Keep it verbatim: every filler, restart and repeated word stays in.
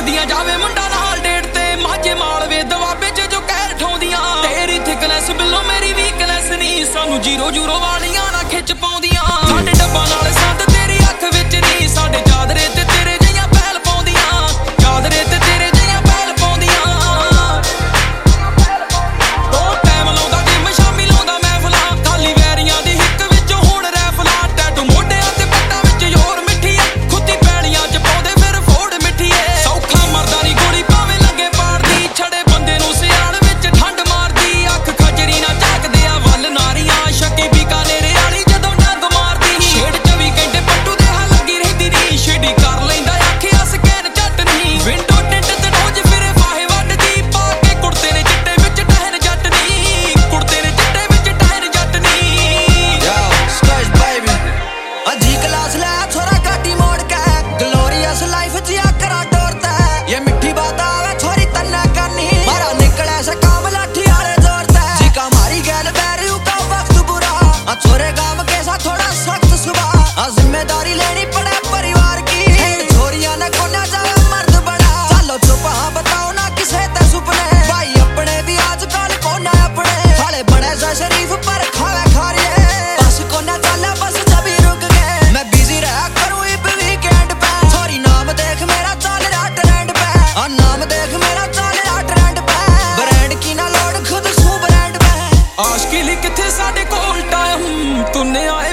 नचदियां जावे मुंडा नाल डेट ते माझे मालवे दवाबे च जो कैर ठौंदियां तेरी थिकनेस बिलो मेरी वीकनेस नहीं सानू जीरो जीरो वालियां ना खिच पाउंदियां साडे डब्बा नाल संद तेरी अख विच नहीं साडे चादरे ते तेरे जिहियां पैल पाउंदियां चादरे ते तेरे जिहियां पैल पाउंदियां तो टाइम लाउंदा जिम शामी लाउंदा महफिलां खाली वैरियां दी हिक विच हुण रैफलां टैटू मोढियां ते पट्टां विच जोर मिठी खुदी पैलियां च पाउंदे फिर फोड़ मिठी सौखा मरदा नी गोली भावें लगे पाड़दी छड़े बंदे नूं सियाल विच ठंड मारदी अख खजरी ना झाकदे आ वल नारियां शकी बीकानेरे वाली जदों डंग मारदी छेड़ चौबी घंटे पट्टू दे हाल लगी रहिंदी नी छेड़ी कर लैंदा अखियां स्कैन झट नहीं विंडो टिंट ते रोज फिरे फाहे वड्डदी पा के कुड़ते ने चिट्टे विच टहर जट नहीं कुड़ते ने चिट्टे विच टहर जट नहीं Yo, Scratch baby अजी क्लास ले छोरा गाड़ी मोड़ के ग्लोरियस लाइफ जिया करा डोरता ये मिठी बात आवे छोरी तन्ना करनी मारा निकले से काम लाठी वाले जोरता जी का मारी गैल बैरियो का वक्त बुरा आ छोरे गांव के साथ थोड़ा सख्त सुबह आ जिम्मेदारी लेनी पड़े परिवार की छोरियां ने कोना जावे मर्द बड़ा चलो चुप हाँ बताओ ना किसे ते सुपने भाई अपने भी आजकल कोना अपने साले बड़े सा शरीफ पर खावे खारिए बस कोना चला बस जभी रुक गए मैं बिजी रहा करूं इब वीकेंड पे सॉरी नाम देख मेरा चल रहा ट्रेंड पे आ नाम देख मेरा चल रहा ट्रेंड पे ब्रांड की ना लोड खुद सू ब्रांड पे आशिकी लई किथे साडे कोल टाइम तूने